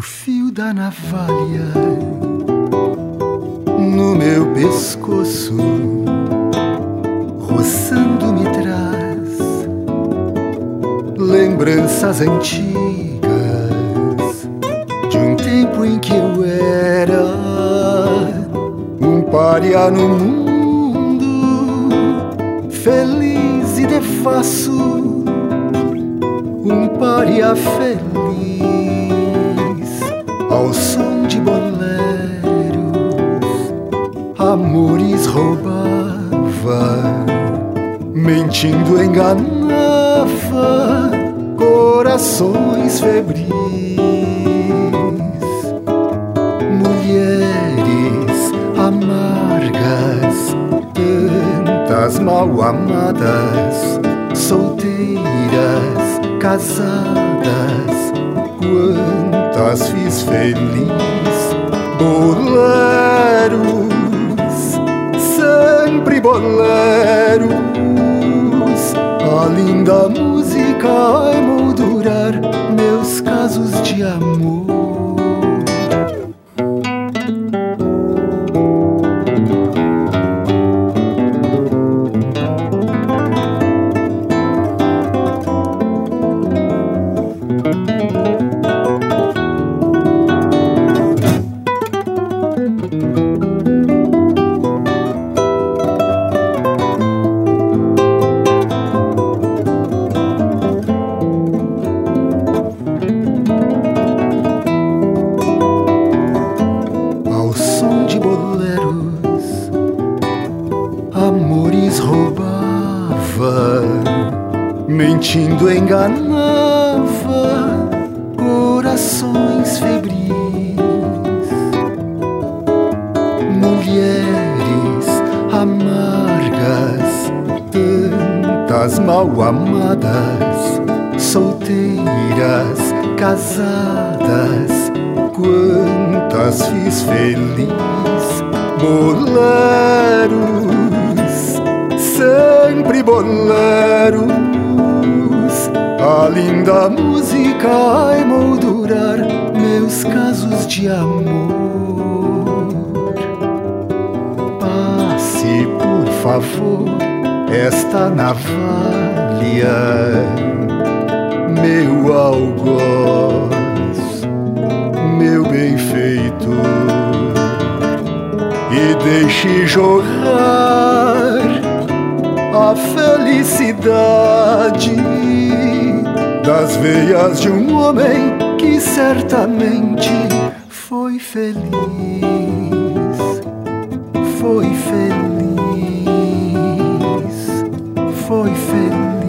fio da navalha no meu pescoço, roçando me traz lembranças antigas de um tempo em que eu era um pária no mundo, feliz e defaço, um pária feliz ao som de boleros. Amores roubava, mentindo enganava corações febris. Mulheres amargas, tantas mal amadas, solteiras, casadas, quantas fiz feliz. Boleros, sempre boleros, a linda música a emoldurar meus casos de amor. Amores roubava, mentindo enganava corações febris. Mulheres amargas, tantas mal amadas, solteiras, casadas, quantas fiz feliz. Boleros, sempre boleros, a linda música a emoldurar meus casos de amor. Passe, por favor, esta navalha, meu algoz, meu benfeitor, e deixe jorrar a felicidade das veias de um homem que certamente foi feliz, foi feliz, foi feliz.